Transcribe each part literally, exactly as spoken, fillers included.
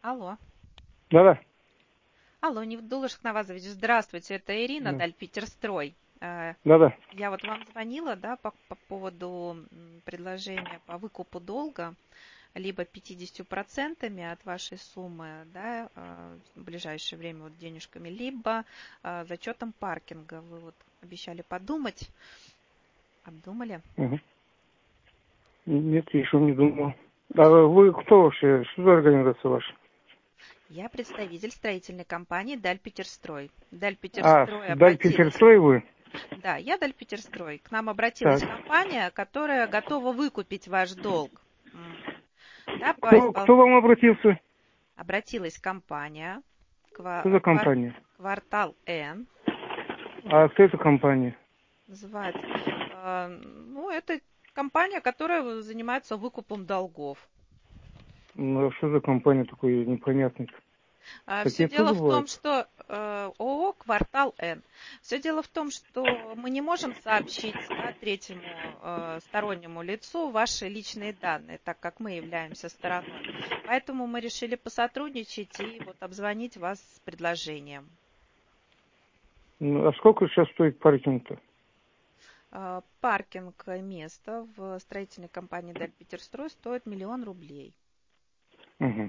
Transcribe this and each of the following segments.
Алло. Да-да. Алло, Нивдула Шахнавазович, здравствуйте, это Ирина, Да. Дальпетерстрой. Э, Да-да. Я вот вам звонила, да, по, по поводу м, предложения по выкупу долга, либо пятьдесят процентов от вашей суммы, да, э, в ближайшее время вот денежками, либо э, зачетом паркинга. Вы вот обещали подумать, обдумали? Угу. Нет, еще не думал. А вы кто вообще? Что за организация ваша? Я представитель строительной компании Дальпетерстрой. А, Дальпетерстрой Даль обратилась. Питерстрой вы? Да, я Дальпетерстрой. К нам обратилась Так. компания, которая готова выкупить ваш долг. М, Да, по Кто, испол- кто вам обратился? Обратилась компания Что за Ква- Квар- компания? Квартал Н, А кто эта компания? называется. Э, Ну, это компания, которая занимается выкупом долгов. Ну, а что за компания такой непонятный? Все Такие дело тоже в том, бывают? что э, ООО «Квартал Н». Все дело в том, что мы не можем сообщить, да, третьему э, стороннему лицу ваши личные данные, так как мы являемся стороной. Поэтому мы решили посотрудничать и вот обзвонить вас с предложением. Ну, а сколько сейчас стоит паркинг-то? Э, Паркинг места в строительной компании «Дальпетерстрой» стоит миллион рублей. Угу.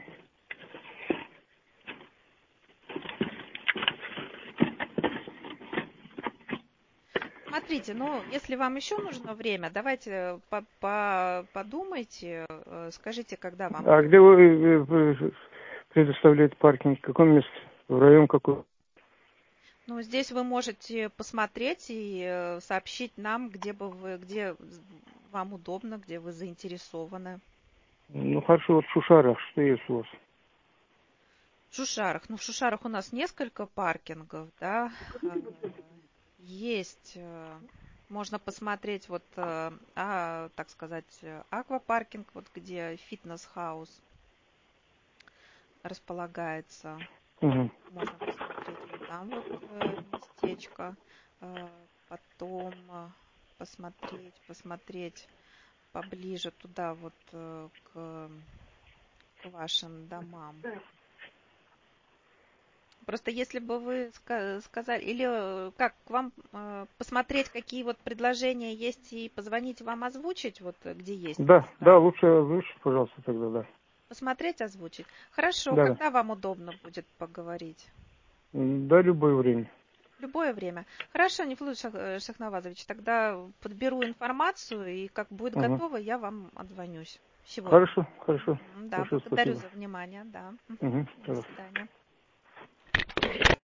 Смотрите, ну, если вам еще нужно время, давайте по- по- подумайте, э, скажите, когда вам А где удобно. вы, э, вы предоставляете паркинг? В каком месте? В район какой? Ну, здесь вы можете посмотреть и э, сообщить нам, где бы вы, где вам удобно, где вы заинтересованы. Ну, хорошо, вот в Шушарах, что есть у вас? В Шушарах. Ну, в Шушарах у нас несколько паркингов, да. Э, Есть, э, можно посмотреть, вот, э, а, так сказать, э, аквапаркинг, вот где фитнес-хаус располагается. Угу. Можно посмотреть вот там вот э, местечко. Э, Потом э, посмотреть, посмотреть поближе туда вот э, к, к вашим домам. Просто если бы вы ска- сказали, или э, как к вам э, посмотреть, какие вот предложения есть, и позвонить вам озвучить, вот э, где есть Да, да, места. лучше, лучше, пожалуйста, тогда, да. Посмотреть, озвучить. Хорошо, Да, да. когда вам удобно будет поговорить? Да, любое время. В любое время. Хорошо, Нефлут Шах- э, Шахнавазович, тогда подберу информацию, и как будет Угу. готово, я вам отзвонюсь сегодня. Хорошо, хорошо. Мгм, да, Большое благодарю спасибо. за внимание, да. Мгм. Угу. До свидания.